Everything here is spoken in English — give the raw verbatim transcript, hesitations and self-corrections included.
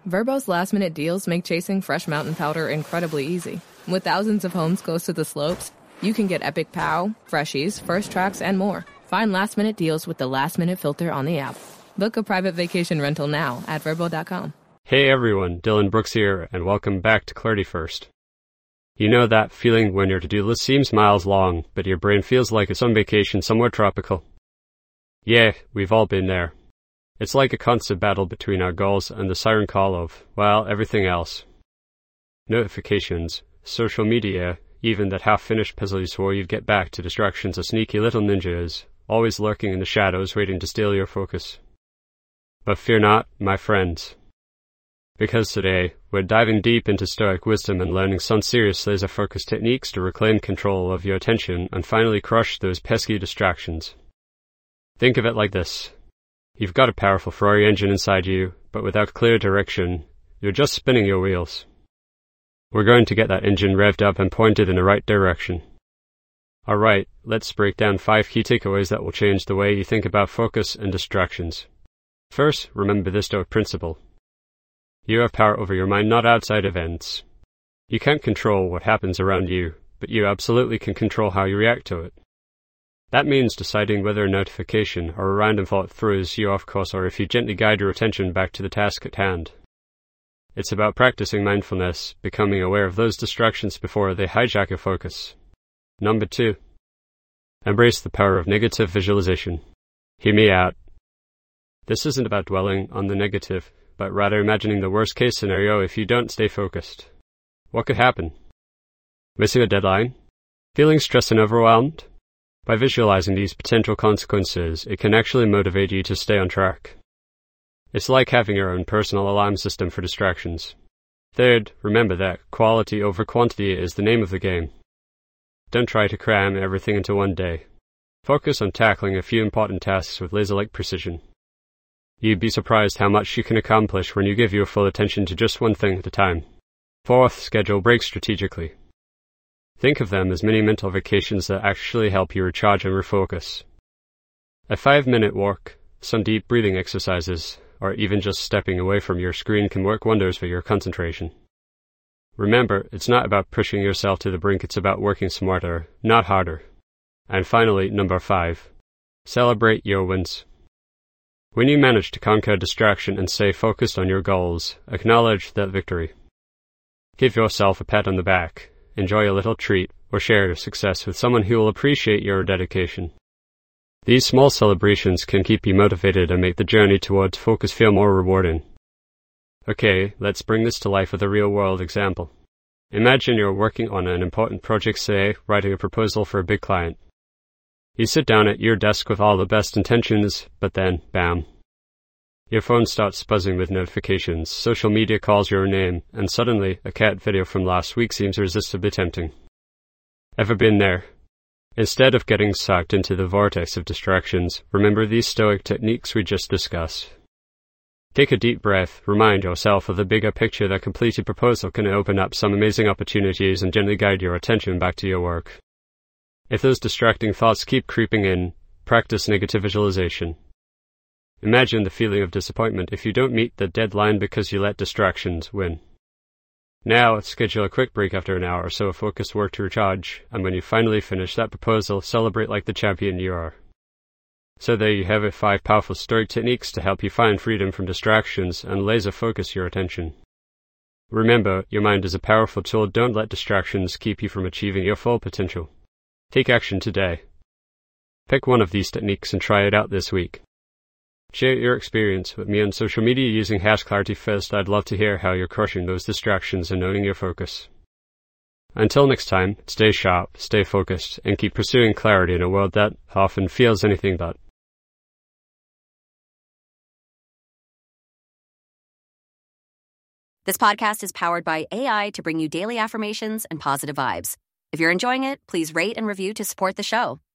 Verbo's last-minute deals make chasing fresh mountain powder incredibly easy. With thousands of homes close to the slopes, you can get Epic Pow, Freshies, First Tracks, and more. Find last-minute deals with the last-minute filter on the app. Book a private vacation rental now at verbo dot com. Hey everyone, Dylan Brooks here, and welcome back to Clarity First. You know that feeling when your to-do list seems miles long, but your brain feels like it's on vacation somewhere tropical? Yeah, we've all been there. It's like a constant battle between our goals and the siren call of, well, everything else. Notifications, social media, even that half-finished puzzle you swore you'd get back to distractions a sneaky little ninja is, always lurking in the shadows waiting to steal your focus. But fear not, my friends. Because today, we're diving deep into Stoic wisdom and learning some serious laser-focused techniques to reclaim control of your attention and finally crush those pesky distractions. Think of it like this. You've got a powerful Ferrari engine inside you, but without clear direction, you're just spinning your wheels. We're going to get that engine revved up and pointed in the right direction. Alright, let's break down five key takeaways that will change the way you think about focus and distractions. First, remember this Stoic principle. You have power over your mind, not outside events. You can't control what happens around you, but you absolutely can control how you react to it. That means deciding whether a notification or a random thought throws you off course or if you gently guide your attention back to the task at hand. It's about practicing mindfulness, becoming aware of those distractions before they hijack your focus. Number two. Embrace the power of negative visualization. Hear me out. This isn't about dwelling on the negative, but rather imagining the worst-case scenario if you don't stay focused. What could happen? Missing a deadline? Feeling stressed and overwhelmed? By visualizing these potential consequences, it can actually motivate you to stay on track. It's like having your own personal alarm system for distractions. Third, remember that quality over quantity is the name of the game. Don't try to cram everything into one day. Focus on tackling a few important tasks with laser-like precision. You'd be surprised how much you can accomplish when you give your full attention to just one thing at a time. Fourth, schedule breaks strategically. Think of them as mini mental vacations that actually help you recharge and refocus. A five-minute walk, some deep breathing exercises, or even just stepping away from your screen can work wonders for your concentration. Remember, it's not about pushing yourself to the brink, it's about working smarter, not harder. And finally, number five. Celebrate your wins. When you manage to conquer distraction and stay focused on your goals, acknowledge that victory. Give yourself a pat on the back, enjoy a little treat, or share your success with someone who will appreciate your dedication. These small celebrations can keep you motivated and make the journey towards focus feel more rewarding. Okay, let's bring this to life with a real-world example. Imagine you're working on an important project, say, writing a proposal for a big client. You sit down at your desk with all the best intentions, but then, bam. Your phone starts buzzing with notifications, social media calls your name, and suddenly a cat video from last week seems irresistibly tempting. Ever been there? Instead of getting sucked into the vortex of distractions, remember these Stoic techniques we just discussed. Take a deep breath, remind yourself of the bigger picture that completed proposal can open up some amazing opportunities and gently guide your attention back to your work. If those distracting thoughts keep creeping in, practice negative visualization. Imagine the feeling of disappointment if you don't meet the deadline because you let distractions win. Now, schedule a quick break after an hour or so of focused work to recharge, and when you finally finish that proposal, celebrate like the champion you are. So there you have it, five powerful Stoic techniques to help you find freedom from distractions and laser focus your attention. Remember, your mind is a powerful tool. Don't let distractions keep you from achieving your full potential. Take action today. Pick one of these techniques and try it out this week. Share your experience with me on social media using hash Clarity First. I'd love to hear how you're crushing those distractions and owning your focus. Until next time, stay sharp, stay focused, and keep pursuing clarity in a world that often feels anything but. This podcast is powered by A I to bring you daily affirmations and positive vibes. If you're enjoying it, please rate and review to support the show.